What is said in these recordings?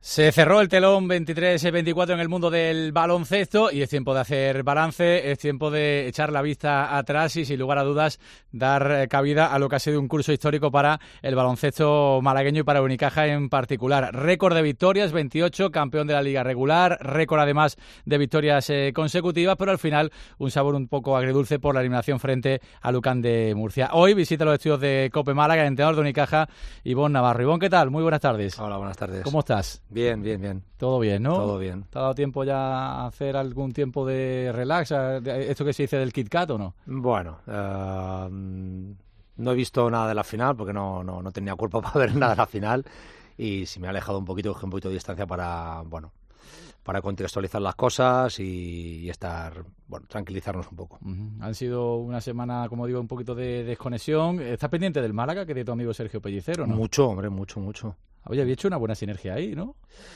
Se cerró el telón 23-24 en el mundo del baloncesto y es tiempo de hacer balance, es tiempo de echar la vista atrás y, sin lugar a dudas, dar cabida a lo que ha sido un curso histórico para el baloncesto malagueño y para Unicaja en particular. Récord de victorias, 28, campeón de la liga regular, récord además de victorias consecutivas, pero al final un sabor un poco agridulce por la eliminación frente a Lucán de Murcia. Hoy visita los estudios de COPE Málaga, el entrenador de Unicaja, Ivón Navarro. Ivón, ¿qué tal? Muy buenas tardes. Hola, buenas tardes. ¿Cómo estás? Bien, bien, bien. Todo bien, ¿no? Todo bien. ¿Te ha dado tiempo ya a hacer algún tiempo de relax? ¿Esto que se dice del Kit Kat o no? Bueno, no he visto nada de la final porque no tenía cuerpo para ver nada de la final y sí me he alejado un poquito de distancia para contextualizar las cosas y estar, tranquilizarnos un poco. Han sido una semana, como digo, un poquito de desconexión. ¿Estás pendiente del Málaga, que de tu amigo Sergio Pellicer, o no? Mucho, hombre, mucho. Oye, había hecho una buena sinergia ahí, ¿no?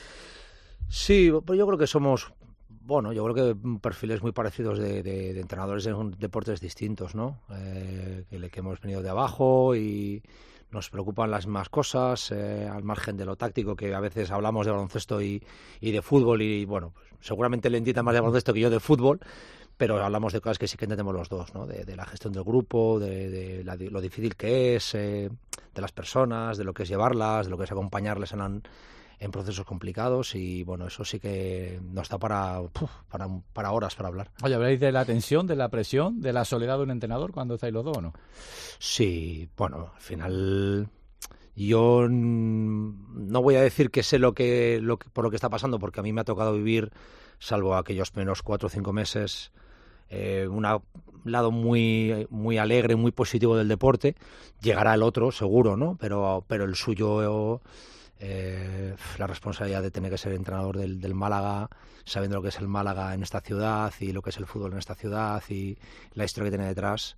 Sí, pues yo creo que somos, yo creo que perfiles muy parecidos de entrenadores en deportes distintos, ¿no? Que hemos venido de abajo y nos preocupan las mismas cosas, al margen de lo táctico, que a veces hablamos de baloncesto y de fútbol y, pues seguramente le entienda más de baloncesto que yo de fútbol, pero hablamos de cosas que sí que entendemos los dos, ¿no? De la gestión del grupo, de lo difícil que es, de las personas, de lo que es llevarlas, de lo que es acompañarles en procesos complicados y, eso sí que nos da para horas para hablar. Oye, ¿habláis de la tensión, de la presión, de la soledad de un entrenador cuando estáis los dos o no? Sí, al final yo no voy a decir que sé por lo que está pasando, porque a mí me ha tocado vivir, salvo aquellos menos 4 o 5 meses, un lado muy, muy alegre, muy positivo del deporte. Llegará el otro, seguro, ¿no? Pero el suyo, la responsabilidad de tener que ser entrenador del Málaga, sabiendo lo que es el Málaga en esta ciudad y lo que es el fútbol en esta ciudad y la historia que tiene detrás,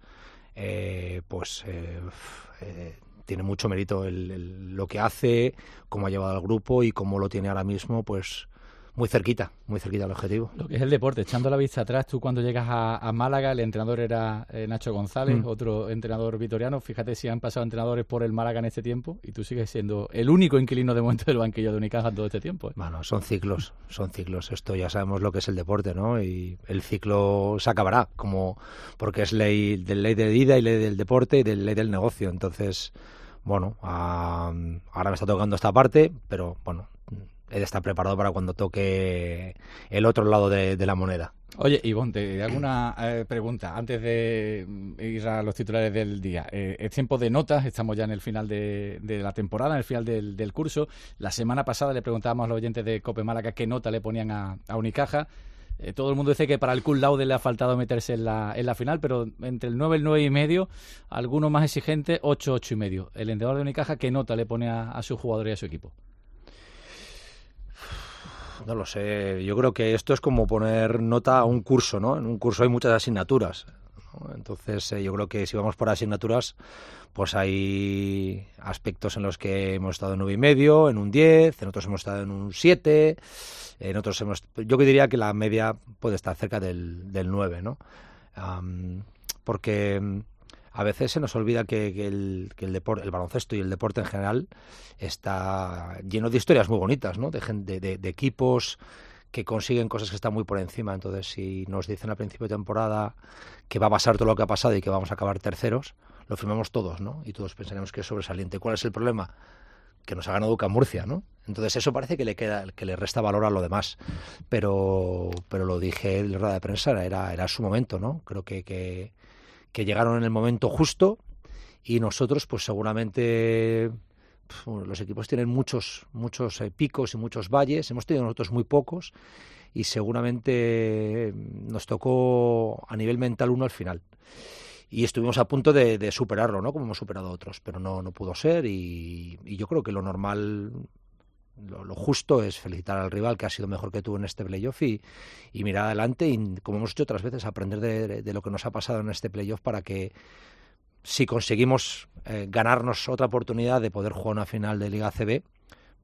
tiene mucho mérito lo que hace, cómo ha llevado al grupo y cómo lo tiene ahora mismo, pues muy cerquita al objetivo. Lo que es el deporte, echando la vista atrás, tú cuando llegas a Málaga, el entrenador era Nacho González, otro entrenador vitoriano. Fíjate si han pasado entrenadores por el Málaga en este tiempo y tú sigues siendo el único inquilino de momento del banquillo de Unicaja en todo este tiempo. Bueno, son ciclos. Esto ya sabemos lo que es el deporte, ¿no? Y el ciclo se acabará, porque es ley de vida y ley del deporte y de ley del negocio. Entonces, ahora me está tocando esta parte, pero he de estar preparado para cuando toque el otro lado de la moneda. Oye, Ivón, te hago una pregunta antes de ir a los titulares del día. Es tiempo de notas, estamos ya en el final de la temporada, en el final del curso. La semana pasada le preguntábamos a los oyentes de COPE Málaga qué nota le ponían a Unicaja. Todo el mundo dice que para el cum laude le ha faltado meterse en la final, pero entre el 9 y el 9,5, algunos más exigentes, 8, 8,5. El entrenador de Unicaja, ¿qué nota le pone a su jugador y a su equipo? No lo sé, yo creo que esto es como poner nota a un curso, ¿no? En un curso hay muchas asignaturas, ¿no? Entonces yo creo que si vamos por asignaturas, pues hay aspectos en los que hemos estado en 9,5, en un 10, en otros hemos estado en un 7, en otros yo diría que la media puede estar cerca del 9, ¿no? Porque a veces se nos olvida que el deporte, el baloncesto y el deporte en general está lleno de historias muy bonitas, ¿no? De equipos que consiguen cosas que están muy por encima. Entonces, si nos dicen al principio de temporada que va a pasar todo lo que ha pasado y que vamos a acabar terceros, lo firmamos todos, ¿no? Y todos pensaremos que es sobresaliente. ¿Cuál es el problema? Que nos ha ganado UCAM Murcia, ¿no? Entonces eso parece que le resta valor a lo demás. Pero lo dije en la rueda de prensa, era su momento, ¿no? Creo que llegaron en el momento justo y nosotros pues seguramente los equipos tienen muchos picos y muchos valles, hemos tenido nosotros muy pocos y seguramente nos tocó a nivel mental uno al final y estuvimos a punto de superarlo, ¿no? Como hemos superado a otros, pero no pudo ser y yo creo que lo normal, lo justo es felicitar al rival que ha sido mejor que tú en este playoff y mirar adelante y, como hemos hecho otras veces, aprender de lo que nos ha pasado en este playoff para que, si conseguimos ganarnos otra oportunidad de poder jugar una final de Liga ACB,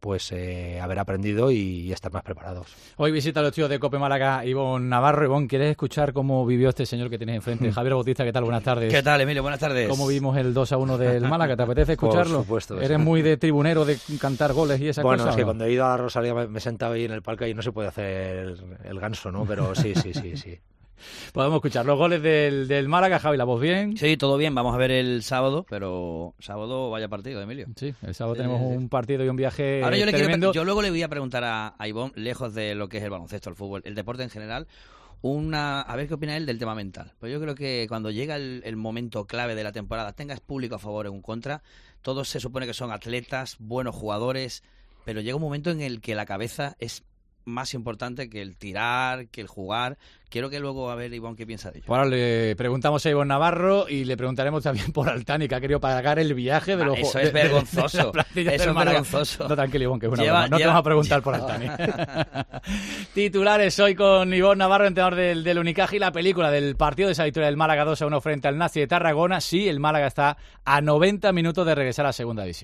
pues haber aprendido y estar más preparados. Hoy visita a los tíos de Cope Málaga Ivonne Navarro. Ivonne, ¿quieres escuchar cómo vivió este señor que tienes enfrente? Javier Bautista, ¿qué tal? Buenas tardes. ¿Qué tal, Emilio? Buenas tardes. ¿Cómo vimos el 2-1 del Málaga? ¿Te apetece escucharlo? Por supuesto. ¿Eres muy de tribunero, de cantar goles y esas cosas? Bueno, es que ¿no? Cuando he ido a Rosalía me sentaba ahí en el palco y no se puede hacer el ganso, ¿no? Pero sí. Podemos escuchar los goles del Málaga. Javi, ¿la voz bien? Sí, todo bien. Vamos a ver el sábado, pero sábado vaya partido, Emilio. Sí, el sábado tenemos un partido y un viaje Ahora tremendo. yo luego le voy a preguntar a Ivonne, lejos de lo que es el baloncesto, el fútbol, el deporte en general, a ver qué opina él del tema mental. Pues yo creo que cuando llega el momento clave de la temporada, tengas público a favor o en contra, todos se supone que son atletas, buenos jugadores, pero llega un momento en el que la cabeza es más importante que el tirar, que el jugar. Quiero que luego a ver, Ivonne, qué piensa de ello. Ahora le preguntamos a Ivonne Navarro y le preguntaremos también por Altani, que ha querido pagar el viaje de los Eso es vergonzoso. Eso es vergonzoso. No, tranquilo, Ivonne, que es una broma. No te vamos a preguntar por Altani. Titulares hoy con Ivonne Navarro, entrenador del Unicaja, y la película del partido de esa victoria del Málaga 2-1 frente al Nazi de Tarragona. Sí, el Málaga está a 90 minutos de regresar a la segunda división.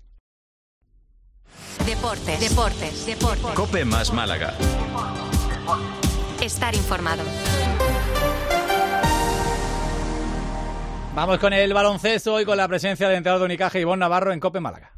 Deportes. Cope más Málaga. Estar informado. Vamos con el baloncesto hoy con la presencia del entrenador de Unicaja, Ivonne Navarro, en Cope Málaga.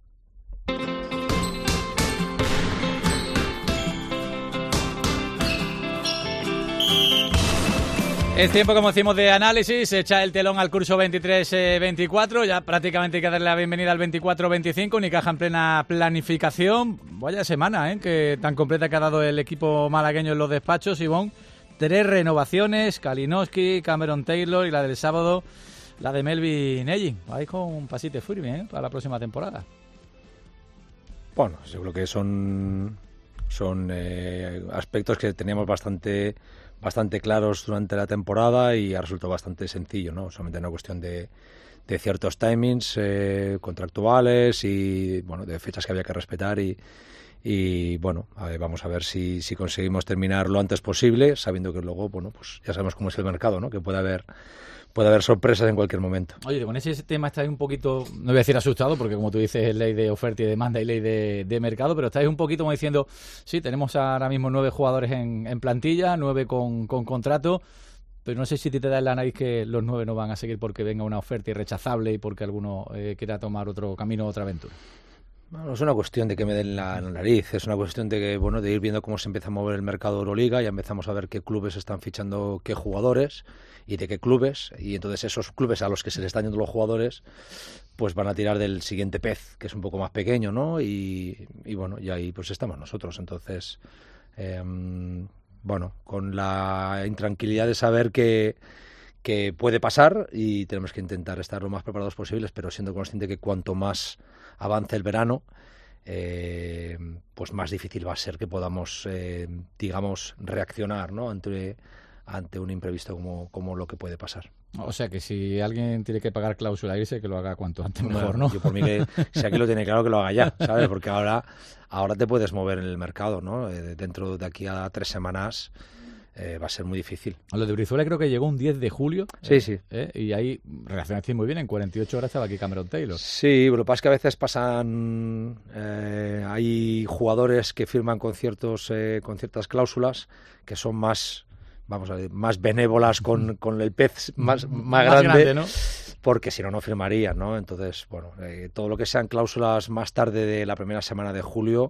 Es tiempo, como decimos, de análisis. Se echa el telón al curso 23-24. Ya prácticamente hay que darle la bienvenida al 24-25. Unicaja en plena planificación. Vaya semana, que tan completa que ha dado el equipo malagueño en los despachos, Ivonne. 3 renovaciones: Kalinowski, Cameron Taylor y la del sábado, la de Melvin Ellin. Vais con un pasito firme para la próxima temporada. Bueno, yo creo que son aspectos que teníamos bastante claros durante la temporada y ha resultado bastante sencillo, ¿no? Solamente una cuestión de ciertos timings contractuales y bueno, de fechas que había que respetar y bueno, vamos a ver si conseguimos terminar lo antes posible, sabiendo que luego, bueno, pues ya sabemos cómo es el mercado, ¿no? Que puede haber sorpresas en cualquier momento. Oye, con ese tema estáis un poquito, no voy a decir asustado, porque como tú dices es ley de oferta y demanda y ley de mercado, pero estáis un poquito como diciendo, sí, tenemos ahora mismo 9 jugadores en plantilla, 9 con contrato, pero no sé si te da en la nariz que los 9 no van a seguir porque venga una oferta irrechazable y porque alguno quiera tomar otro camino, otra aventura. Bueno, es una cuestión de que me den la nariz, es una cuestión de que, bueno, de ir viendo cómo se empieza a mover el mercado de Euroliga, ya empezamos a ver qué clubes están fichando qué jugadores y de qué clubes, y entonces esos clubes a los que se les están yendo los jugadores pues van a tirar del siguiente pez, que es un poco más pequeño, ¿no? Y bueno, y ahí pues estamos nosotros, entonces bueno, con la intranquilidad de saber que puede pasar y tenemos que intentar estar lo más preparados posibles, pero siendo consciente que cuanto más avance el verano, pues más difícil va a ser que podamos, digamos, reaccionar, ¿no? ante un imprevisto como lo que puede pasar. O sea que si alguien tiene que pagar cláusula irse, que lo haga cuanto antes mejor, ¿no? Yo por mí que si aquí lo tiene claro que lo haga ya, ¿sabes? Porque ahora te puedes mover en el mercado, ¿no? Dentro de aquí a 3 semanas va a ser muy difícil. Lo de Brizuela creo que llegó un 10 de julio. Sí. Y ahí relacionaste muy bien, en 48 horas estaba aquí Cameron Taylor. Sí, lo que pasa es que a veces pasan, hay jugadores que firman con ciertas cláusulas que son más, vamos a ver, más benévolas con el pez más grande, ¿no? Porque si no firmarían, ¿no? Entonces, bueno, todo lo que sean cláusulas más tarde de la primera semana de julio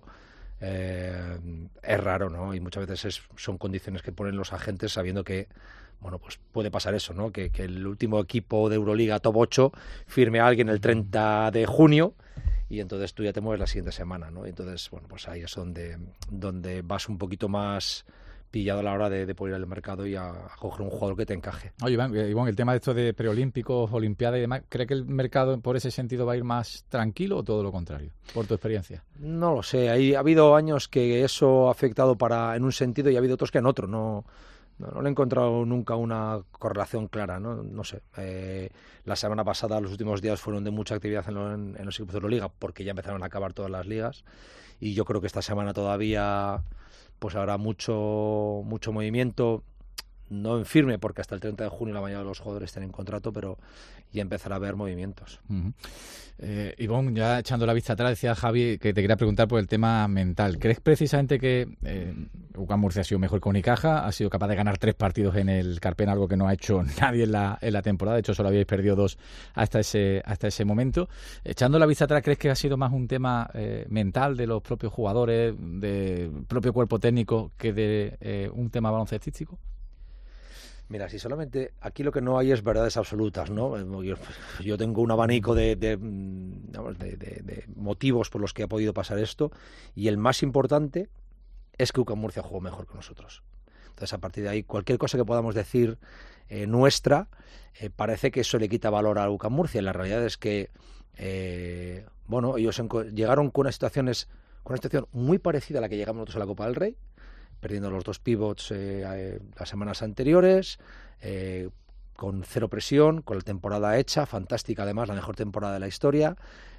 es raro, ¿no? Y muchas veces son condiciones que ponen los agentes sabiendo que, bueno, pues puede pasar eso, ¿no? Que el último equipo de Euroliga top 8 firme a alguien el 30 de junio y entonces tú ya te mueves la siguiente semana, ¿no? Entonces, bueno, pues ahí es donde vas un poquito más pillado a la hora de poder ir al mercado y a coger un jugador que te encaje. Oye, Iván, el tema de esto de preolímpicos, olimpiadas y demás, ¿cree que el mercado por ese sentido va a ir más tranquilo o todo lo contrario, por tu experiencia? No lo sé, ha habido años que eso ha afectado en un sentido y ha habido otros que en otro, no le he encontrado nunca una correlación clara, no sé. La semana pasada, los últimos días fueron de mucha actividad en los equipos de Euroliga porque ya empezaron a acabar todas las ligas y yo creo que esta semana todavía pues habrá mucho movimiento. no en firme, porque hasta el 30 de junio la mayoría de los jugadores tienen contrato, pero ya empezará a haber movimientos. Ivonne, ya echando la vista atrás, decía Javi que te quería preguntar por el tema mental. ¿Crees precisamente que UCAM Murcia ha sido mejor que Unicaja? Ha sido capaz de ganar 3 partidos en el Carpena, algo que no ha hecho nadie en la temporada. De hecho, solo habíais perdido 2 hasta ese momento. Echando la vista atrás, ¿crees que ha sido más un tema mental de los propios jugadores, del propio cuerpo técnico, que de un tema baloncestístico? Mira, si solamente aquí lo que no hay es verdades absolutas, ¿no? Yo tengo un abanico de motivos por los que ha podido pasar esto, y el más importante es que UCAM Murcia jugó mejor que nosotros. Entonces, a partir de ahí, cualquier cosa que podamos decir nuestra, parece que eso le quita valor a UCAM Murcia. La realidad es que, ellos llegaron con una situación muy parecida a la que llegamos nosotros a la Copa del Rey, perdiendo los 2 pivots las semanas anteriores, con 0 presión, con la temporada hecha, fantástica además, la mejor temporada de la historia,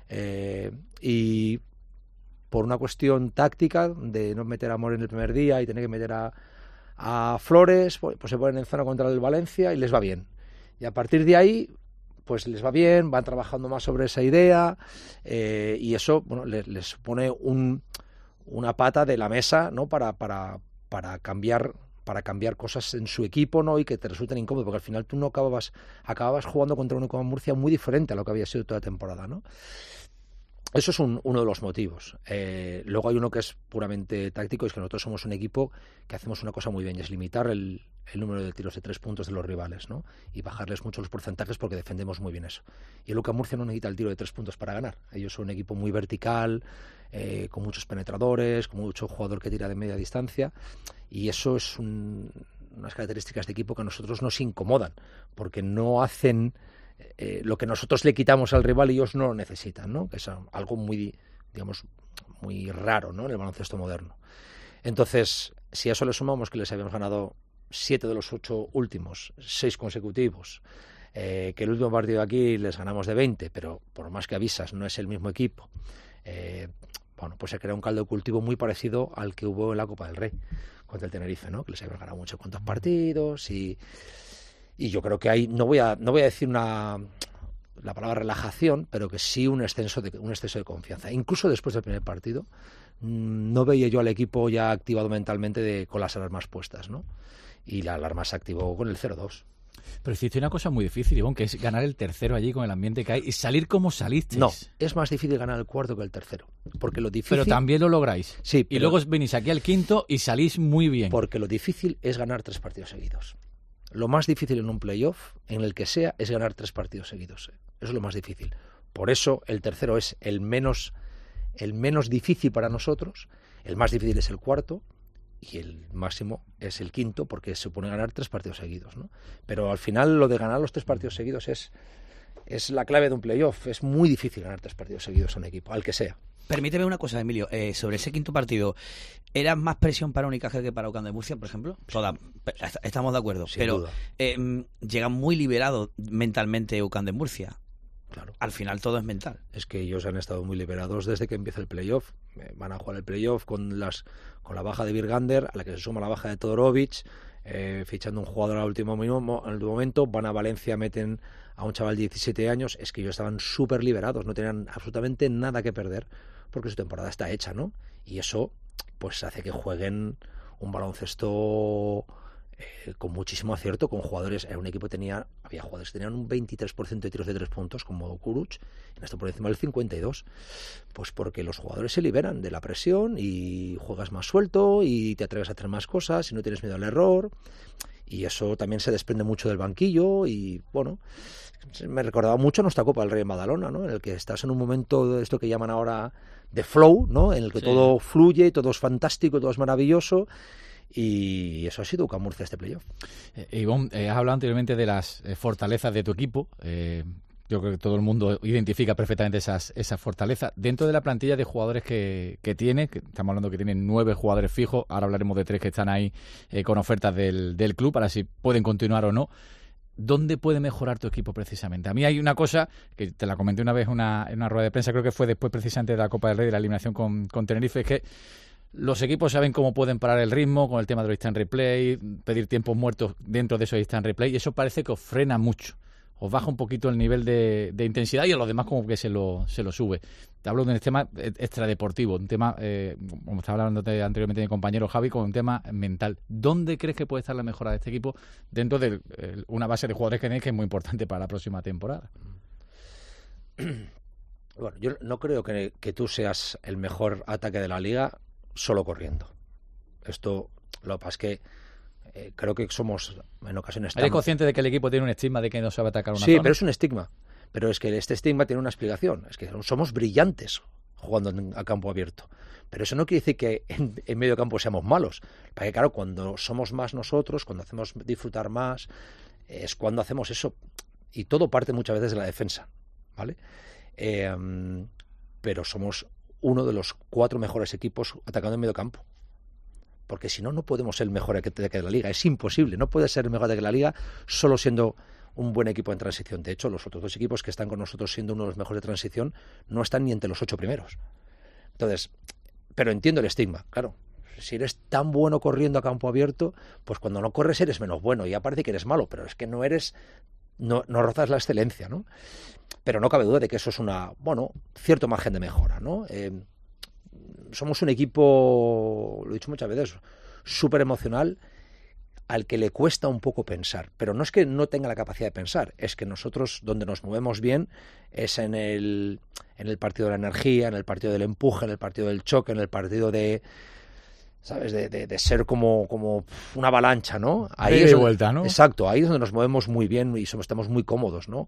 y por una cuestión táctica de no meter a Mori en el primer día y tener que meter a Flores, pues se ponen en zona contra el Valencia y les va bien. Y a partir de ahí, pues les va bien, van trabajando más sobre esa idea, y eso, les pone una pata de la mesa, ¿no? para cambiar cosas en su equipo, ¿no? Y que te resulten incómodos, porque al final tú no acababas jugando contra un UCAM Murcia muy diferente a lo que había sido toda la temporada, ¿no? Eso es uno de los motivos. Luego hay uno que es puramente táctico, es que nosotros somos un equipo que hacemos una cosa muy bien, y es limitar el número de tiros de 3 puntos de los rivales, ¿no? Y bajarles mucho los porcentajes, porque defendemos muy bien eso. Y el UCAM Murcia no necesita el tiro de 3 puntos para ganar. Ellos son un equipo muy vertical, con muchos penetradores, con mucho jugador que tira de media distancia, y eso es unas características de equipo que a nosotros nos incomodan, porque no hacen lo que nosotros le quitamos al rival y ellos no lo necesitan, ¿no? Que es algo muy raro, ¿no? En el baloncesto moderno. Entonces, si a eso le sumamos que les habíamos ganado 7 de los 8 últimos, 6 consecutivos, que el último partido aquí les ganamos de 20, pero por más que avisas no es el mismo equipo, pues se crea un caldo de cultivo muy parecido al que hubo en la Copa del Rey contra el Tenerife, ¿no? Que les habíamos ganado mucho cuantos partidos, y yo creo que hay, no voy a decir la palabra relajación, pero que sí un exceso de confianza. Incluso después del primer partido, no veía yo al equipo ya activado mentalmente con las alarmas puestas, ¿no? Y la alarma se activó con el 0-2. Pero hiciste una cosa muy difícil, Ivonne, que es ganar el tercero allí con el ambiente que hay y salir como salisteis. No, es más difícil ganar el cuarto que el tercero. Porque lo difícil... Pero también lo lográis. Sí. Y luego venís aquí al quinto y salís muy bien. Porque lo difícil es ganar 3 partidos seguidos. Lo más difícil en un playoff, en el que sea, es ganar 3 partidos seguidos. Eso es lo más difícil. Por eso el tercero es el menos difícil para nosotros, el más difícil es el cuarto, y el máximo es el quinto, porque se supone ganar 3 partidos seguidos, ¿no? Pero al final lo de ganar los 3 partidos seguidos es la clave de un playoff. Es muy difícil ganar 3 partidos seguidos a un equipo, al que sea. Permíteme una cosa, Emilio, sobre ese quinto partido, ¿era más presión para Unicaja que para UCAM de Murcia, por ejemplo? Estamos de acuerdo, sin pero duda. Llega muy liberado mentalmente UCAM de Murcia. Claro. Al final todo es mental. Es que ellos han estado muy liberados desde que empieza el playoff. Van a jugar el playoff con la baja de Virgander, a la que se suma la baja de Todorovic, fichando un jugador al último momento. Van a Valencia, meten a un chaval de 17 años. Es que ellos estaban súper liberados, no tenían absolutamente nada que perder, porque su temporada está hecha, ¿no? Y eso pues hace que jueguen un baloncesto con muchísimo acierto, con jugadores. En un equipo había jugadores que tenían un 23% de tiros de 3 puntos, como Kuruc, en esto por encima del 52%, pues porque los jugadores se liberan de la presión y juegas más suelto y te atreves a hacer más cosas y no tienes miedo al error, y eso también se desprende mucho del banquillo. Y bueno, me recordaba mucho nuestra Copa del Rey en Badalona, ¿no? En el que estás en un momento de esto que llaman ahora de flow, ¿no? En el que todo fluye, todo es fantástico, todo es maravilloso. Y eso ha sido UCAM Murcia este playoff. Ivonne, has hablado anteriormente de las fortalezas de tu equipo. Yo creo que todo el mundo identifica perfectamente esas fortalezas. Dentro de la plantilla de jugadores que tiene, que estamos hablando que tienen 9 jugadores fijos, ahora hablaremos de 3 que están ahí con ofertas del club para si pueden continuar o no. ¿Dónde puede mejorar tu equipo precisamente? A mí hay una cosa, que te la comenté una vez en una rueda de prensa, creo que fue después precisamente de la Copa del Rey, de la eliminación con Tenerife, es que Los equipos saben cómo pueden parar el ritmo con el tema de los instant replay, pedir tiempos muertos dentro de esos instant replay, y eso parece que os frena mucho. Os baja un poquito el nivel de intensidad y a los demás como que se lo sube. Te hablo de un tema extradeportivo, un tema, como estaba hablando anteriormente mi compañero Javi, con un tema mental. ¿Dónde crees que puede estar la mejora de este equipo dentro de una base de jugadores que tenéis que es muy importante para la próxima temporada? Bueno, yo no creo que tú seas el mejor ataque de la liga solo corriendo. Esto lo que pasa es que creo que somos en ocasiones... ¿Eres consciente de que el equipo tiene un estigma de que no sabe atacar una zona? Sí, pero es un estigma. Pero es que este estigma tiene una explicación. Es que somos brillantes jugando a campo abierto. Pero eso no quiere decir que en medio campo seamos malos. Porque claro, cuando somos más nosotros, cuando hacemos disfrutar más, es cuando hacemos eso. Y todo parte muchas veces de la defensa, ¿vale? Pero somos uno de los 4 mejores equipos atacando en medio campo. Porque si no, no podemos ser el mejor ataque de la liga. Es imposible. No puede ser el mejor ataque de la liga solo siendo un buen equipo en transición. De hecho, los otros 2 equipos que están con nosotros siendo uno de los mejores de transición no están ni entre los 8 primeros. Entonces, pero entiendo el estigma, claro. Si eres tan bueno corriendo a campo abierto, pues cuando no corres eres menos bueno. Y ya parece que eres malo, pero es que no rozas la excelencia, ¿no? Pero no cabe duda de que eso es cierto margen de mejora, ¿no? Somos un equipo, lo he dicho muchas veces, súper emocional, al que le cuesta un poco pensar. Pero no es que no tenga la capacidad de pensar, es que nosotros donde nos movemos bien es en el partido de la energía, en el partido del empuje, en el partido del choque, en el partido de... ¿Sabes? De ser como una avalancha, ¿no? Ahí de vuelta, ¿no? Exacto, ahí es donde nos movemos muy bien y estamos muy cómodos, ¿no?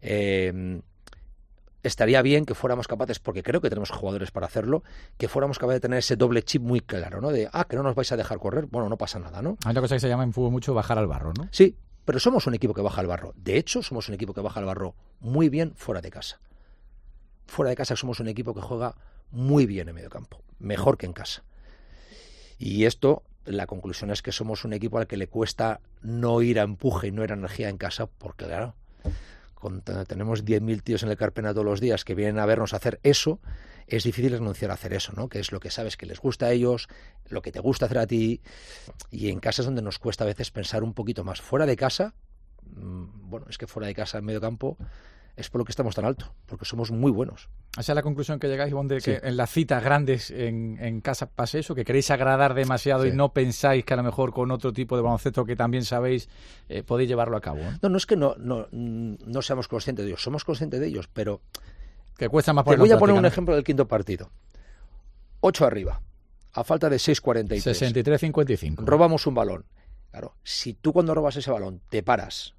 Estaría bien que fuéramos capaces, porque creo que tenemos jugadores para hacerlo, que fuéramos capaces de tener ese doble chip muy claro, ¿no? De, que no nos vais a dejar correr, bueno, no pasa nada, ¿no? Hay una cosa que se llama en fútbol mucho bajar al barro, ¿no? Sí, pero somos un equipo que baja al barro. De hecho, somos un equipo que baja al barro muy bien fuera de casa. Fuera de casa somos un equipo que juega muy bien en medio campo, mejor que en casa. Y esto, la conclusión es que somos un equipo al que le cuesta no ir a empuje y no ir a energía en casa, porque claro, tenemos 10.000 tíos en el Carpena todos los días que vienen a vernos hacer eso, es difícil renunciar a hacer eso, ¿no? Que es lo que sabes que les gusta a ellos, lo que te gusta hacer a ti, y en casa es donde nos cuesta a veces pensar un poquito más. Fuera de casa, es que fuera de casa en medio campo es por lo que estamos tan alto, porque somos muy buenos. Esa es la conclusión que llegáis, Ivonne, de Sí. que en las citas grandes en casa pase eso, que queréis agradar demasiado, sí, y no pensáis que a lo mejor con otro tipo de baloncesto que también sabéis podéis llevarlo a cabo, ¿no? No es que no seamos conscientes de ellos, somos conscientes de ellos, pero que cuesta más te voy a poner un ¿no? ejemplo del quinto partido. 8 arriba, a falta de 6:43. 63-55. Robamos un balón. Claro, si tú cuando robas ese balón te paras,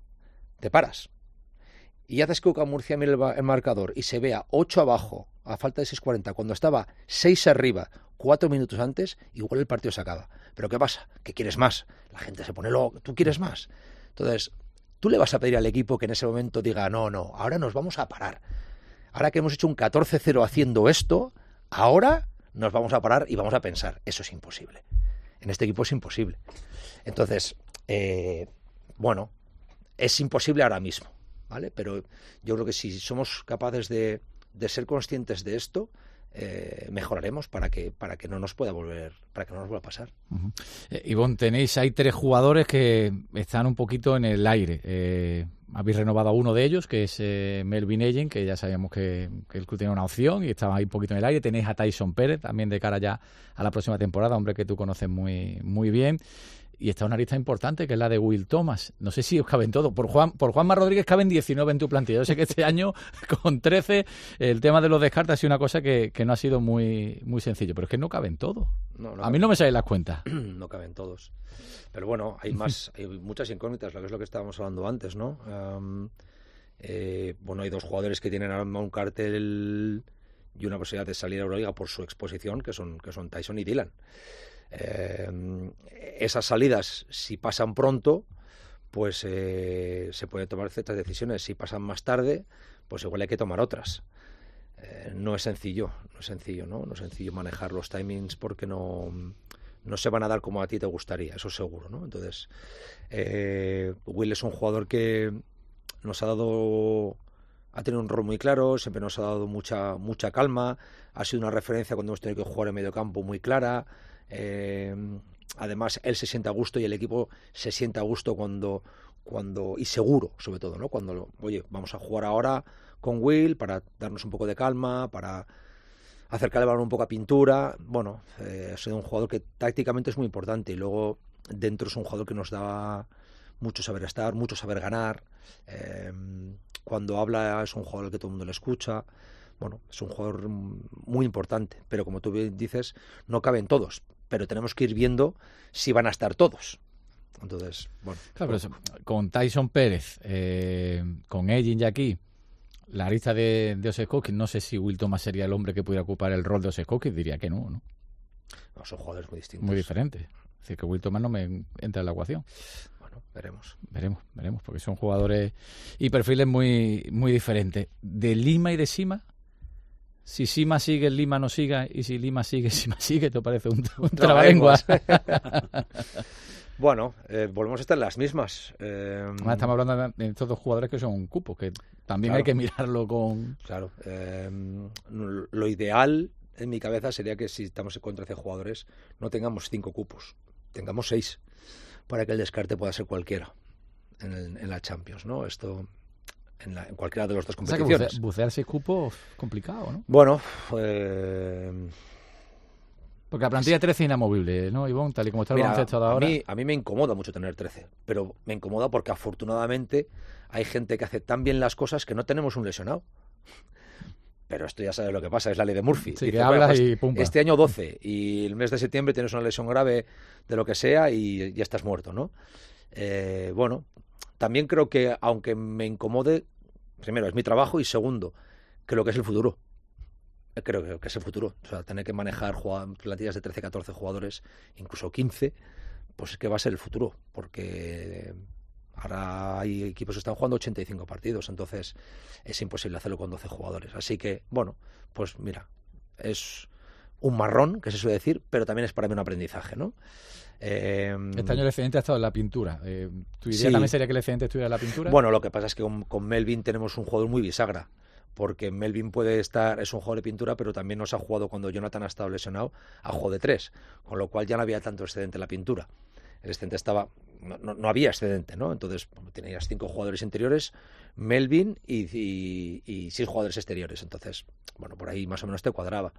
y haces que Ucam Murcia mire el marcador y se vea 8 abajo, a falta de 6:40, cuando estaba 6 arriba, 4 minutos antes, igual el partido se acaba. Pero ¿qué pasa? Que quieres más. La gente se pone loco, tú quieres más. Entonces, tú le vas a pedir al equipo que en ese momento diga, no, ahora nos vamos a parar. Ahora que hemos hecho un 14-0 haciendo esto, ahora nos vamos a parar y vamos a pensar. Eso es imposible. En este equipo es imposible. Entonces, es imposible ahora mismo, ¿vale? Pero yo creo que si somos capaces de ser conscientes de esto, mejoraremos para que no nos pueda volver, para que no nos vuelva a pasar. Uh-huh. Ivonne, hay 3 jugadores que están un poquito en el aire. Habéis renovado a uno de ellos, que es Melvin Eyen, que ya sabíamos que el club tenía una opción y estaba ahí un poquito en el aire. Tenéis a Tyson Pérez, también de cara ya a la próxima temporada, hombre que tú conoces muy, muy bien. Y está una lista importante, que es la de Will Thomas. No sé si os caben todos. Por Juanma Rodríguez caben 19 en tu plantilla. Yo sé que este año, con 13, el tema de los descartes ha sido una cosa que no ha sido muy, muy sencillo. Pero es que no caben todos. A mí no me salen las cuentas. No caben todos. Pero bueno, hay muchas incógnitas, lo que es lo que estábamos hablando antes, ¿no? Hay 2 jugadores que tienen un cartel y una posibilidad de salir a Euroliga por su exposición, que son Tyson y Dylan. Esas salidas, si pasan pronto, pues se pueden tomar ciertas decisiones. Si pasan más tarde, pues igual hay que tomar otras. No es sencillo, ¿no? No es sencillo manejar los timings porque no se van a dar como a ti te gustaría, eso seguro, ¿no? Entonces, Will es un jugador que ha tenido un rol muy claro, siempre nos ha dado mucha calma, ha sido una referencia cuando hemos tenido que jugar en medio campo muy clara. Además, él se siente a gusto y el equipo se siente a gusto cuando y seguro, sobre todo, ¿no? Cuando, oye, vamos a jugar ahora con Will para darnos un poco de calma, para acercar el balón un poco a pintura. Bueno, ha sido un jugador que tácticamente es muy importante y luego dentro es un jugador que nos da mucho saber estar, mucho saber ganar. Cuando habla es un jugador al que todo el mundo le escucha. Bueno, es un jugador muy importante, pero como tú bien dices, no caben todos, pero tenemos que ir viendo si van a estar todos. Entonces, bueno. Claro, pero con Tyson Pérez, con Egin y aquí, la lista de Oseskowski, no sé si Will Thomas sería el hombre que pudiera ocupar el rol de Oseskowski, diría que no. No, son jugadores muy distintos. Muy diferentes. Es decir, que Will Thomas no me entra en la ecuación. Bueno, veremos. Veremos, porque son jugadores y perfiles muy, muy diferentes. De Lima y de Sima, si Sima sigue, Lima no siga, y si Lima sigue, Sima sigue, ¿te parece un trabalenguas? Bueno, volvemos a estar en las mismas. Estamos hablando de estos dos jugadores que son un cupo, que también claro, hay que mirarlo con... Claro. Lo ideal en mi cabeza sería que si estamos con 13 jugadores no tengamos 5 cupos, tengamos 6, para que el descarte pueda ser cualquiera en la Champions, ¿no? Esto... En cualquiera de las dos competiciones. O sea, que bucear 6 cupos es complicado, ¿no? Bueno, porque la plantilla 13 es inamovible, ¿no, Ivonne? Tal y como está el baloncesto de ahora. A mí me incomoda mucho tener 13, pero me incomoda porque afortunadamente hay gente que hace tan bien las cosas que no tenemos un lesionado. Pero esto ya sabes lo que pasa, es la ley de Murphy. Sí, que hablas y pumba. Este año 12 y el mes de septiembre tienes una lesión grave de lo que sea y ya estás muerto, ¿no? Bueno, también creo que aunque me incomode, primero es mi trabajo y segundo, creo que es el futuro. Creo que es el futuro. O sea, tener que manejar plantillas de 13, 14 jugadores, incluso 15, pues es que va a ser el futuro, porque ahora hay equipos que están jugando 85 partidos, entonces es imposible hacerlo con 12 jugadores. Así que, bueno, pues mira, es un marrón, que se suele decir, pero también es para mí un aprendizaje, ¿no? Este año el excedente ha estado en la pintura. ¿Tu idea también sería que el excedente estuviera en la pintura? Bueno, lo que pasa es que con Melvin tenemos un jugador muy bisagra, porque Melvin es un jugador de pintura, pero también nos ha jugado cuando Jonathan ha estado lesionado, ha jugado de 3, con lo cual ya no había tanto excedente en la pintura. El excedente no había excedente, ¿no? Entonces tenías 5 jugadores interiores, Melvin y 6 jugadores exteriores. Entonces, bueno, por ahí más o menos te cuadraba.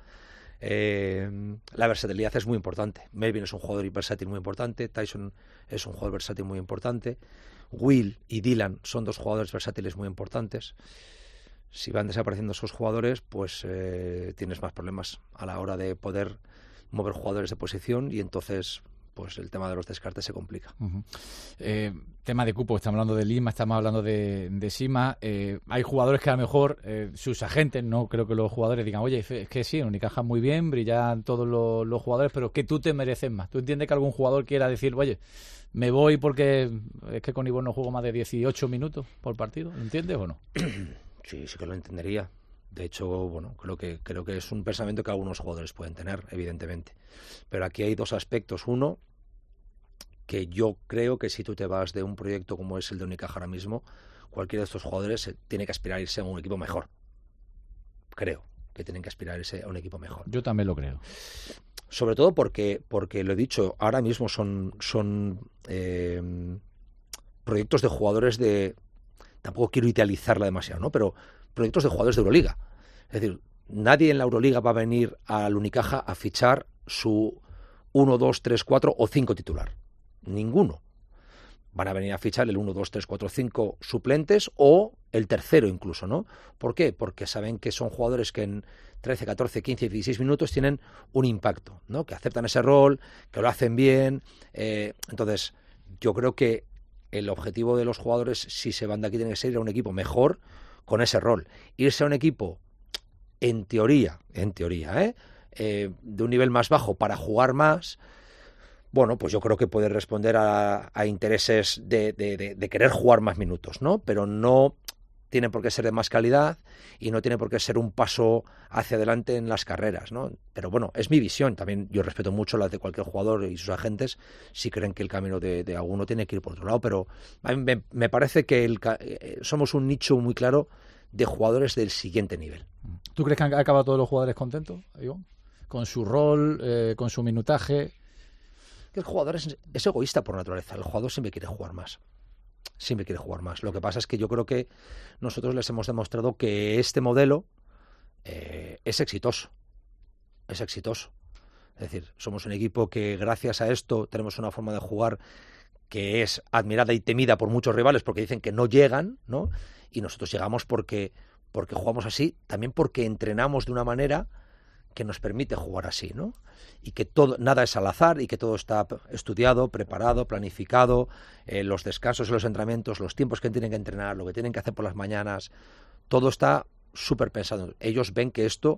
La versatilidad es muy importante. Melvin es un jugador versátil muy importante, Tyson es un jugador versátil muy importante, Will y Dylan son 2 jugadores versátiles muy importantes. Si van desapareciendo esos jugadores, pues tienes más problemas a la hora de poder mover jugadores de posición y entonces pues el tema de los descartes se complica. Uh-huh. Tema de cupo, estamos hablando de Lima, estamos hablando de Sima. Hay jugadores que a lo mejor sus agentes, no creo que los jugadores digan, oye, es que sí, en Unicaja muy bien, brillan todos los jugadores, pero que tú te mereces más. ¿Tú entiendes que algún jugador quiera decir, oye, me voy porque es que con Ivonne no juego más de 18 minutos por partido? ¿Lo entiendes o no? Sí que lo entendería. De hecho, bueno, creo que es un pensamiento que algunos jugadores pueden tener, evidentemente. Pero aquí hay 2 aspectos. Uno, que yo creo que si tú te vas de un proyecto como es el de Unicaja ahora mismo, cualquiera de estos jugadores tiene que aspirar a irse a un equipo mejor. Creo que tienen que aspirar a irse a un equipo mejor. Yo también lo creo. Sobre todo porque lo he dicho, ahora mismo son proyectos de jugadores de... Tampoco quiero idealizarla demasiado, ¿no? Pero proyectos de jugadores de Euroliga. Es decir, nadie en la Euroliga va a venir al Unicaja a fichar su 1, 2, 3, 4 o 5 titular. Ninguno. Van a venir a fichar el 1, 2, 3, 4, 5 suplentes o el tercero incluso, ¿no? ¿Por qué? Porque saben que son jugadores que en 13, 14, 15, 16 minutos tienen un impacto, ¿no? Que aceptan ese rol, que lo hacen bien. Entonces, yo creo que el objetivo de los jugadores, si se van de aquí, tiene que ser ir a un equipo mejor con ese rol. Irse a un equipo, en teoría, de un nivel más bajo para jugar más, bueno, pues yo creo que puede responder a intereses de querer jugar más minutos, ¿no? Pero no tiene por qué ser de más calidad y no tiene por qué ser un paso hacia adelante en las carreras, ¿no? Pero bueno, es mi visión. También yo respeto mucho la de cualquier jugador y sus agentes si creen que el camino de alguno tiene que ir por otro lado, pero a mí me parece que somos un nicho muy claro de jugadores del siguiente nivel. ¿Tú crees que han acabado todos los jugadores contentos, Ivonne? Con su rol, con su minutaje. que el jugador es egoísta por naturaleza. El jugador siempre quiere jugar más. Lo que pasa es que yo creo que nosotros les hemos demostrado que este modelo es exitoso. Es decir, somos un equipo que gracias a esto tenemos una forma de jugar que es admirada y temida por muchos rivales porque dicen que no llegan, ¿no? Y nosotros llegamos porque jugamos así, también porque entrenamos de una manera que nos permite jugar así, ¿no? Y que nada es al azar y que todo está estudiado, preparado, planificado, los descansos y los entrenamientos, los tiempos que tienen que entrenar, lo que tienen que hacer por las mañanas, todo está súper pensado. Ellos ven que esto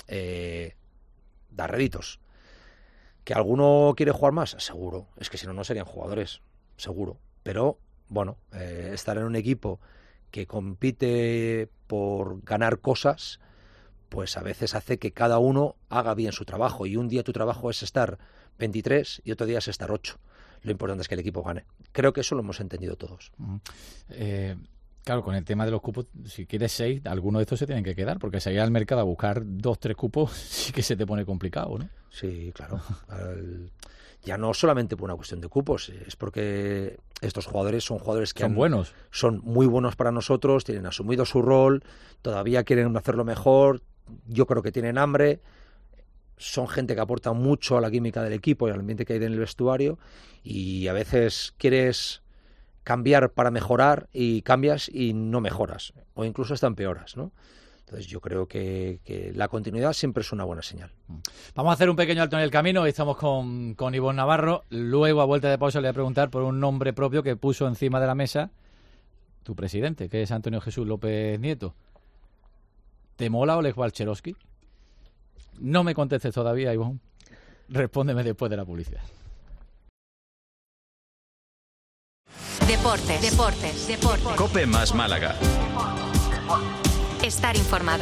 da réditos. ¿Que alguno quiere jugar más? Seguro. Es que si no, no serían jugadores. Seguro. Pero, bueno, estar en un equipo que compite por ganar cosas, pues a veces hace que cada uno haga bien su trabajo. Y un día tu trabajo es estar 23 y otro día es estar 8. Lo importante es que el equipo gane. Creo que eso lo hemos entendido todos. Claro, con el tema de los cupos, si quieres 6, algunos de estos se tienen que quedar, porque salir al mercado a buscar 2, 3 cupos sí que se te pone complicado, ¿no? Sí, claro. Ya no solamente por una cuestión de cupos, es porque estos jugadores son jugadores que buenos. Son muy buenos para nosotros, tienen asumido su rol, todavía quieren hacerlo mejor, yo creo que tienen hambre, son gente que aporta mucho a la química del equipo y al ambiente que hay en el vestuario, y a veces quieres cambiar para mejorar y cambias y no mejoras, o incluso hasta empeoras, ¿no? Entonces yo creo que la continuidad siempre es una buena señal. Vamos a hacer un pequeño alto en el camino. Estamos con Ivonne Navarro. Luego, a vuelta de pausa, le voy a preguntar por un nombre propio que puso encima de la mesa tu presidente, que es Antonio Jesús López Nieto. ¿Te mola Oleg Balcherowski? No me contestes todavía, Ivonne. Respóndeme después de la publicidad. Deportes. COPE más Málaga. Estar informado.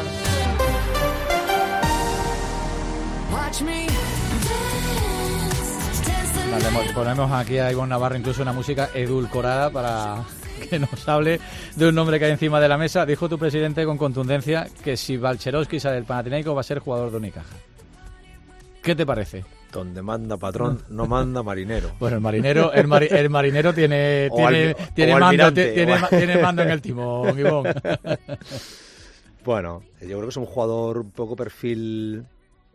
Vale, ponemos aquí a Ivonne Navarro incluso una música edulcorada para que nos hable de un nombre que hay encima de la mesa. Dijo tu presidente con contundencia que si Balcherowski sale del Panathinaikos va a ser jugador de Unicaja. ¿Qué te parece? Donde manda patrón, no manda marinero. Bueno, el marinero tiene mando en el timón, Ivonne. Bueno, yo creo que es un jugador un poco perfil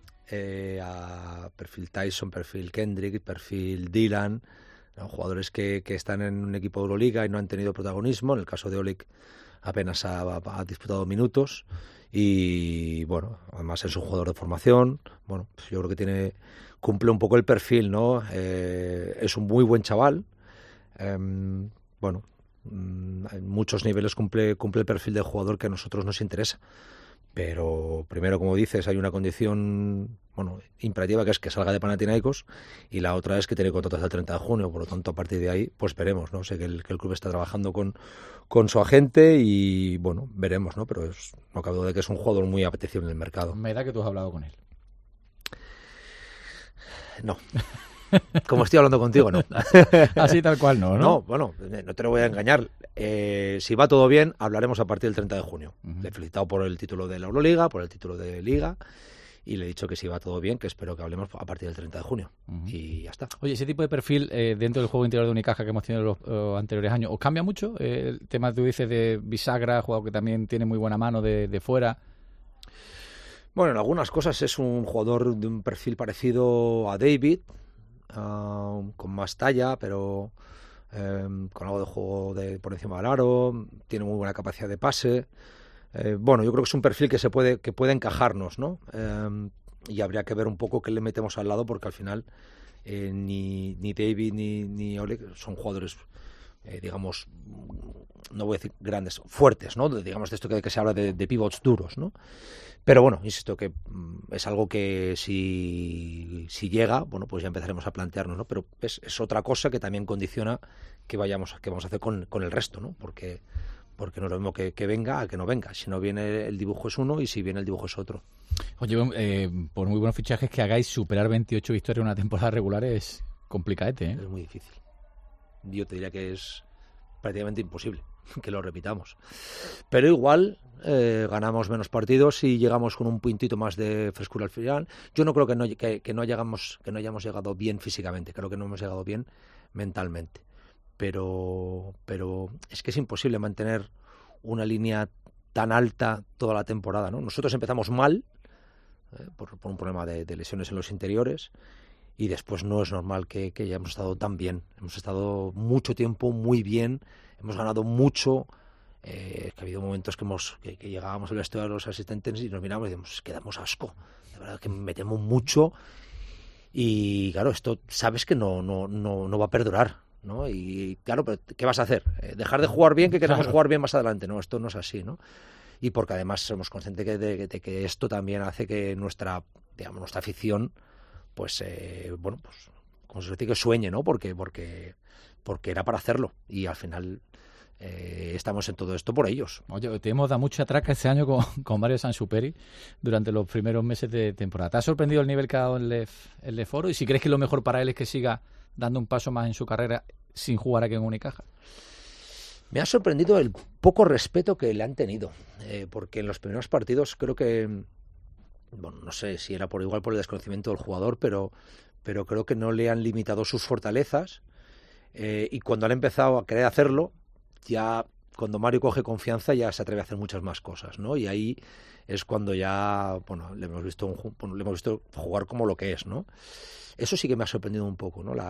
Tyson, perfil Kendrick, perfil Dylan, ¿no? Jugadores que están en un equipo de Euroliga y no han tenido protagonismo. En el caso de Oleg apenas ha disputado minutos y bueno, además es un jugador de formación. Bueno, pues yo creo que cumple un poco el perfil, ¿no? Es un muy buen chaval. Bueno, en muchos niveles cumple el perfil de jugador que a nosotros nos interesa. Pero primero, como dices, hay una condición imperativa, que es que salga de Panathinaikos, y la otra es que tiene contrato hasta el 30 de junio. Por lo tanto, a partir de ahí, pues veremos, ¿no? Sé que el club está trabajando con su agente y, bueno, veremos, ¿no? Pero no cabe duda de que es un jugador muy apetecible en el mercado. Me da que tú has hablado con él. No. Como estoy hablando contigo, no. Así tal cual, ¿no? No, bueno, no te lo voy a engañar. Si va todo bien, hablaremos a partir del 30 de junio. Le he felicitado por el título de la Euroliga, por el título de Liga, y le he dicho que si va todo bien, que espero que hablemos a partir del 30 de junio. Y ya está. Oye, ese tipo de perfil dentro del juego interior de Unicaja que hemos tenido en los anteriores años, ¿os cambia mucho? El tema, tú dices, de bisagra, jugador que también tiene muy buena mano de fuera. Bueno, en algunas cosas es un jugador de un perfil parecido a David, con más talla, pero con algo de juego por encima del aro, tiene muy buena capacidad de pase. Bueno, yo creo que es un perfil que puede encajarnos, ¿no? Y habría que ver un poco qué le metemos al lado, porque al final ni David ni Oleg son jugadores, digamos, no voy a decir grandes, fuertes, ¿no? Digamos de esto que se habla de pivots duros, ¿no? Pero bueno, insisto que es algo que si llega, bueno, pues ya empezaremos a plantearnos, ¿no? Pero es otra cosa que también condiciona qué vamos a hacer con el resto, ¿no? Porque no es lo mismo que venga a que no venga. Si no viene el dibujo es uno y si viene el dibujo es otro. Oye, por muy buenos fichajes que hagáis, superar 28 victorias en una temporada regular es complicadete, ¿eh? Es muy difícil. Yo te diría que es prácticamente imposible. que lo repitamos. Pero igual ganamos menos partidos y llegamos con un puntito más de frescura al final. Yo no creo que no hayamos llegado bien físicamente, creo que no hemos llegado bien mentalmente. Pero es que es imposible mantener una línea tan alta toda la temporada, ¿no? Nosotros empezamos mal, por un problema de lesiones en los interiores, y después no es normal que hayamos estado tan bien. Hemos estado mucho tiempo muy bien, hemos ganado mucho. Que ha habido momentos que llegábamos al vestuario de los asistentes y nos miramos y decimos, que damos asco, de verdad que metemos mucho, y claro, esto sabes que no va a perdurar, ¿no? Y claro, pero ¿qué vas a hacer? ¿Dejar de jugar bien, que queremos jugar bien más adelante? No, esto no es así, ¿no? Y porque además somos conscientes de que esto también hace que nuestra afición, pues como se dice, que sueñe, ¿no? Porque era para hacerlo, y al final estamos en todo esto por ellos. Oye, te hemos dado mucha traca este año con Mario Sansuperi durante los primeros meses de temporada. ¿Te ha sorprendido el nivel que ha dado el Leforo? Y si crees que lo mejor para él es que siga dando un paso más en su carrera sin jugar aquí en Unicaja. Me ha sorprendido el poco respeto que le han tenido, porque en los primeros partidos creo que, bueno, no sé si era por el desconocimiento del jugador, pero creo que no le han limitado sus fortalezas, y cuando han empezado a querer hacerlo, ya cuando Mario coge confianza ya se atreve a hacer muchas más cosas, ¿no? Y ahí es cuando ya, le hemos visto jugar como lo que es, ¿no? Eso sí que me ha sorprendido un poco, ¿no?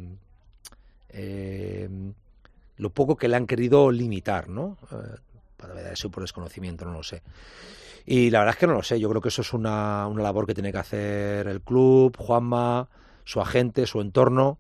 Lo poco que le han querido limitar, ¿no? Para ver eso por desconocimiento, no lo sé. Y la verdad es que no lo sé. Yo creo que eso es una labor que tiene que hacer el club, Juanma, su agente, su entorno.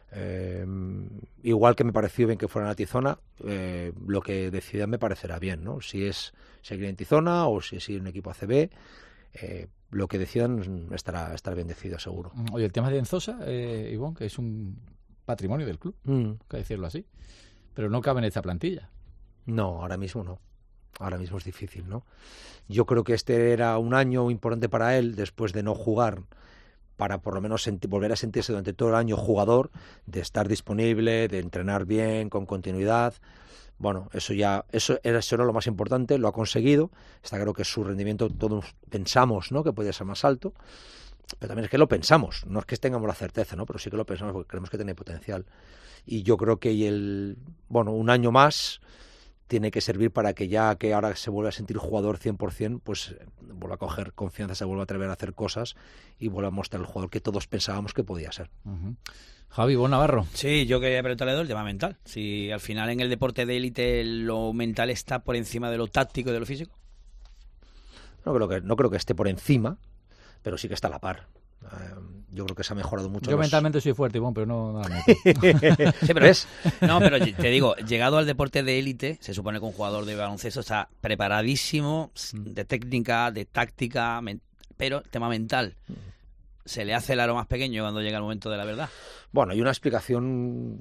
Igual que me pareció bien que fueran a Tizona, lo que decidan me parecerá bien, ¿no? Si es seguir en Tizona o si es ir en un equipo ACB, lo que decidan estará bien decidido, seguro. Oye, el tema de Enzosa, Ivonne, que es un patrimonio del club, hay que decirlo así, pero no cabe en esta plantilla. No, ahora mismo no. Ahora mismo es difícil, ¿no? Yo creo que este era un año importante para él, después de no jugar, para por lo menos volver a sentirse durante todo el año jugador, de estar disponible, de entrenar bien, con continuidad. Bueno, eso era lo más importante, lo ha conseguido. Está claro que su rendimiento todos pensamos, ¿no?, que podía ser más alto, pero también es que lo pensamos, no es que tengamos la certeza, ¿no?, pero sí que lo pensamos porque creemos que tiene potencial. Y yo creo que un año más tiene que servir para que ya que ahora se vuelve a sentir jugador 100%, pues vuelva a coger confianza, se vuelva a atrever a hacer cosas y vuelva a mostrar el jugador que todos pensábamos que podía ser. Uh-huh. Javi, Ivonne Navarro. Sí, yo quería preguntarle del tema mental. Si al final en el deporte de élite lo mental está por encima de lo táctico y de lo físico. No creo que esté por encima, pero sí que está a la par. Yo creo que se ha mejorado mucho. Yo mentalmente soy fuerte, Ivonne, pero no sí, pero no, pero te digo, llegado al deporte de élite, se supone que un jugador de baloncesto está preparadísimo de técnica, de táctica, pero tema mental, ¿se le hace el aro más pequeño cuando llega el momento de la verdad? Bueno, hay una explicación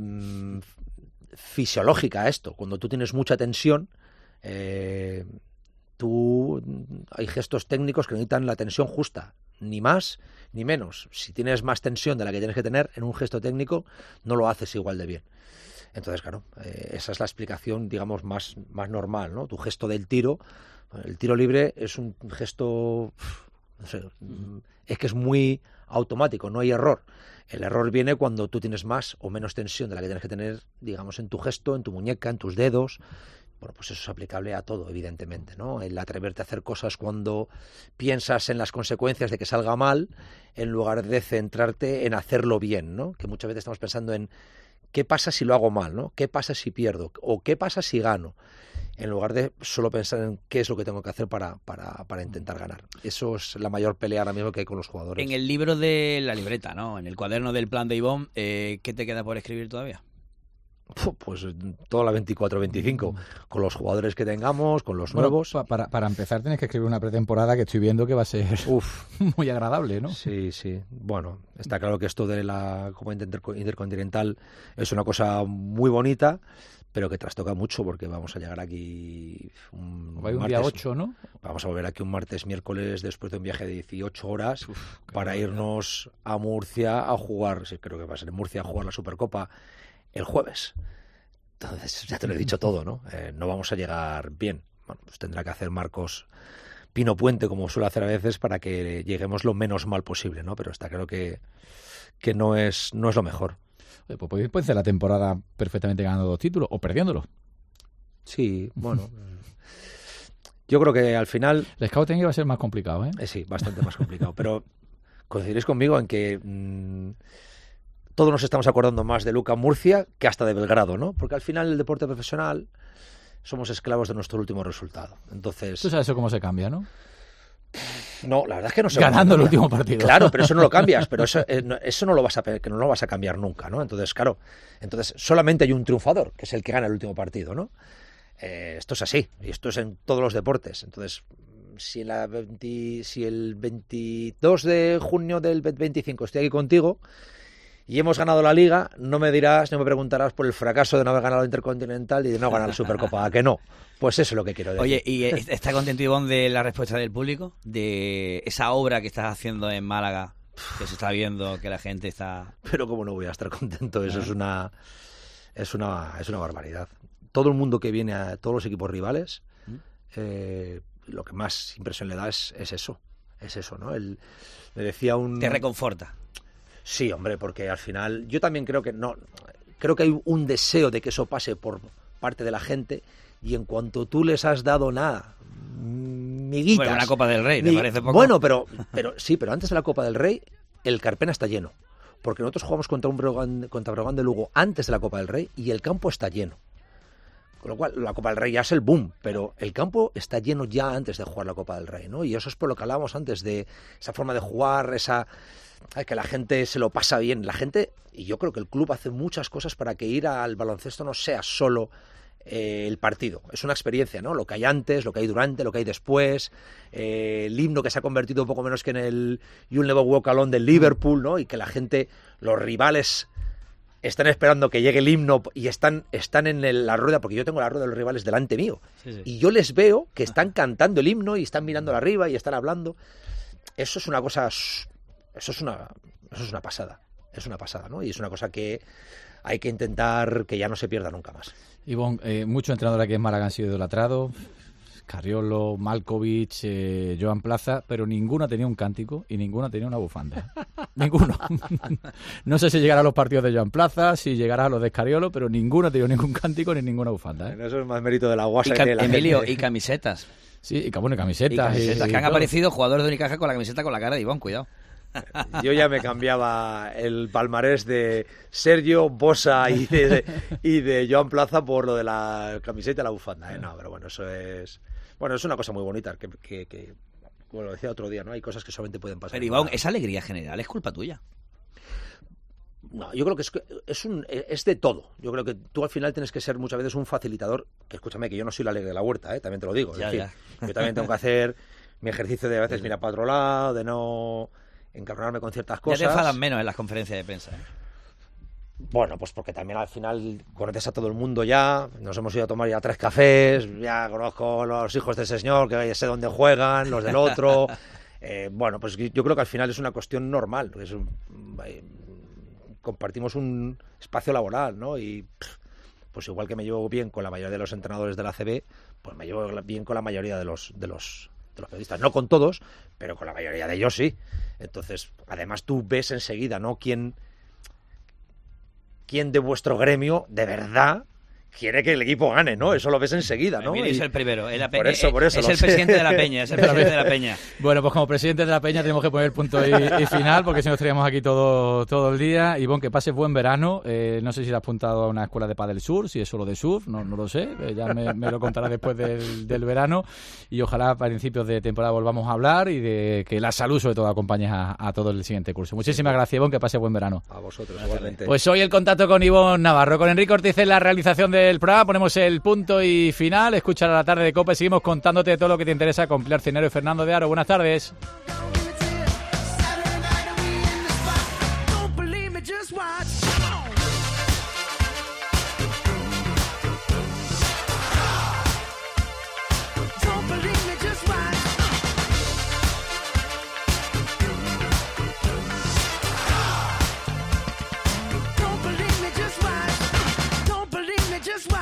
fisiológica a esto. Cuando tú tienes mucha tensión, hay gestos técnicos que necesitan la tensión justa, ni más ni menos. Si tienes más tensión de la que tienes que tener en un gesto técnico, no lo haces igual de bien. Entonces, claro, esa es la explicación, digamos, más normal, ¿no? Tu gesto del tiro, el tiro libre es un gesto, no sé, es que es muy automático, no hay error. El error viene cuando tú tienes más o menos tensión de la que tienes que tener, digamos, en tu gesto, en tu muñeca, en tus dedos. Bueno, pues eso es aplicable a todo, evidentemente, ¿no? El atreverte a hacer cosas cuando piensas en las consecuencias de que salga mal, en lugar de centrarte en hacerlo bien, ¿no? Que muchas veces estamos pensando en ¿qué pasa si lo hago mal, ¿no? ¿Qué pasa si pierdo? ¿O qué pasa si gano? En lugar de solo pensar en qué es lo que tengo que hacer para intentar ganar. Eso es la mayor pelea ahora mismo que hay con los jugadores. En el libro de la libreta, ¿no? En el cuaderno del plan de Ivonne, ¿qué te queda por escribir todavía? Pues toda la 24-25, con los jugadores que tengamos, con los nuevos. Para empezar tienes que escribir una pretemporada que estoy viendo que va a ser muy agradable, ¿no? Sí. Bueno, está claro que esto de la Copa Intercontinental es una cosa muy bonita, pero que trastoca mucho porque vamos a llegar aquí un día 8, ¿no? Vamos a volver aquí un martes, miércoles, después de un viaje de 18 horas para irnos a Murcia a jugar, sí, creo que va a ser en Murcia, a jugar la Supercopa el jueves. Entonces, ya te lo he dicho todo, ¿no? No vamos a llegar bien. Bueno, pues tendrá que hacer Marcos Pino Puente, como suele hacer a veces, para que lleguemos lo menos mal posible, ¿no? Pero está claro que no es lo mejor. Pues podéis empezar la temporada perfectamente ganando 2 títulos o perdiéndolos. Sí, bueno. Yo creo que al final... El scouting iba a ser más complicado, ¿eh? Sí, bastante más complicado. Pero coincidiréis conmigo en que todos nos estamos acordando más de Luka Murcia que hasta de Belgrado, ¿no? Porque al final el deporte profesional somos esclavos de nuestro último resultado. Entonces... Tú sabes eso cómo se cambia, ¿no? No, la verdad es que no se ganando el último partido. Claro, pero eso no lo cambias, pero eso no lo vas a cambiar nunca, ¿no? Entonces, claro, solamente hay un triunfador, que es el que gana el último partido, ¿no? Esto es así, y esto es en todos los deportes. Entonces, si el 22 de junio del 25 estoy aquí contigo y hemos ganado la Liga, no me preguntarás por el fracaso de no haber ganado la Intercontinental y de no ganar la Supercopa. ¿A que no? Pues eso es lo que quiero decir. Oye, ¿y está contento, Ivón, de la respuesta del público? De esa obra que estás haciendo en Málaga, que se está viendo, que la gente está... Pero cómo no voy a estar contento, eso es una barbaridad. Todo el mundo que viene a todos los equipos rivales, lo que más impresión le da es eso, ¿no? Me decía un... Te reconforta. Sí, hombre, porque al final yo también creo que hay un deseo de que eso pase por parte de la gente, y en cuanto tú les has dado miguitas... Bueno, una Copa del Rey, ¿te parece poco? Bueno, pero antes de la Copa del Rey, el Carpena está lleno, porque nosotros jugamos contra Breogán de Lugo antes de la Copa del Rey y el campo está lleno. Con lo cual, la Copa del Rey ya es el boom, pero el campo está lleno ya antes de jugar la Copa del Rey, ¿no? Y eso es por lo que hablábamos antes, de esa forma de jugar, que la gente se lo pasa bien. La gente, y yo creo que el club hace muchas cosas para que ir al baloncesto no sea solo el partido. Es una experiencia, ¿no? Lo que hay antes, lo que hay durante, lo que hay después, el himno que se ha convertido un poco menos que en el You'll Never Walk Alone del Liverpool, ¿no? Y que la gente, los rivales... están esperando que llegue el himno y están en la rueda, porque yo tengo la rueda de los rivales delante mío. Sí. Y yo les veo que están cantando el himno y están mirando arriba y están hablando. Eso es una cosa, eso es una pasada. Es una pasada, ¿no? Y es una cosa que hay que intentar que ya no se pierda nunca más. Ivón, muchos entrenadores aquí en Málaga han sido idolatrados. Carriolo, Malkovich, Joan Plaza, pero ninguno tenía un cántico y ninguno tenía una bufanda. Ninguno. No sé si llegará a los partidos de Joan Plaza, si llegará a los de Carriolo, pero ninguno tenía ningún cántico ni ninguna bufanda. Eso es más mérito de la guasa que de la Emilio, gente. Y camisetas. Sí, y camisetas. Que han aparecido jugadores de Unicaja con la camiseta con la cara de Ivón, cuidado. Yo ya me cambiaba el palmarés de Sergio, Bosa y de Joan Plaza por lo de la camiseta y la bufanda. No, pero bueno, eso es... Bueno, es una cosa muy bonita, que como lo decía otro día, ¿no? Hay cosas que solamente pueden pasar. Pero Iván, esa alegría general es culpa tuya. No, yo creo que es de todo. Yo creo que tú al final tienes que ser muchas veces un facilitador. Que escúchame, que yo no soy la alegre de la huerta, también te lo digo. Ya. Yo también tengo que hacer mi ejercicio de a veces mirar para otro lado, de no encabronarme con ciertas cosas. Ya te enfadan menos en las conferencias de prensa, Bueno, pues porque también al final conoces a todo el mundo ya, nos hemos ido a tomar ya 3 cafés, ya conozco los hijos de ese señor, que sé dónde juegan, los del otro. Bueno, pues yo creo que al final es una cuestión normal, compartimos un espacio laboral, ¿no? Y pues igual que me llevo bien con la mayoría de los entrenadores de la ACB, pues me llevo bien con la mayoría de los periodistas, no con todos, pero con la mayoría de ellos sí. Entonces, además tú ves enseguida, ¿no? ¿Quién de vuestro gremio de verdad quiere que el equipo gane, ¿no? Eso lo ves enseguida, ¿no? Es el primero. Por eso, es el presidente de la Peña. Es el presidente de la Peña. Bueno, pues como presidente de la Peña tenemos que poner punto y final, porque si no estaríamos aquí todo el día. Ivón, que pases buen verano. No sé si te has apuntado a una escuela de pádel surf, si es solo de surf, no lo sé. Ya me lo contarás después del verano. Y ojalá a principios de temporada volvamos a hablar y de que la salud, sobre todo, acompañes a todo el siguiente curso. Muchísimas gracias, Ivón, que pase buen verano. A vosotros, igualmente. Pues hoy el contacto con Ivón Navarro, con Enrique Ortiz en la realización del programa. Ponemos el punto y final. Escucha a la tarde de Copa y seguimos contándote todo lo que te interesa con Pilar Cinero y Fernando de Aro. Buenas tardes. Just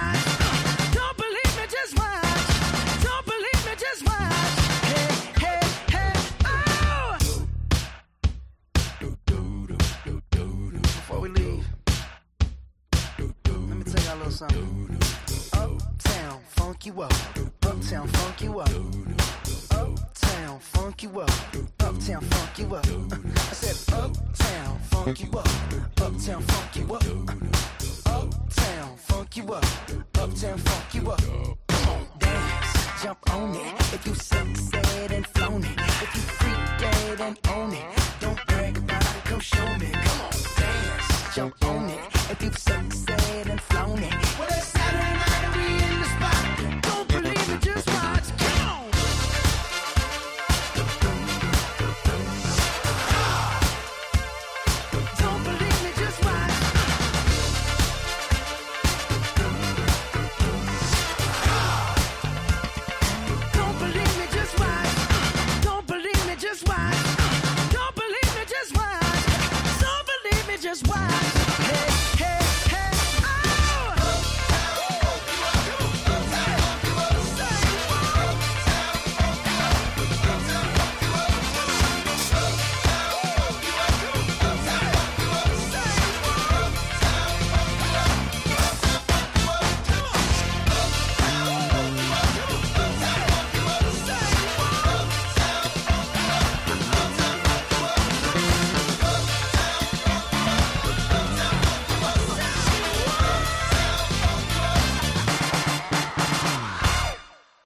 little something. Uptown, funk you up. Uptown, funk you up. Uptown, funk you up. Uptown, funk you up. I said uptown, funk you up. Uptown, funk you up. Uptown, funk you up. Uptown, funk you up. Come on, dance, jump on it. If you succeed and flown it. If you freak dead and own it. Don't brag about it, come show me. Come on, dance, jump on it. If you succeed and flown it. Well, it's Saturday night.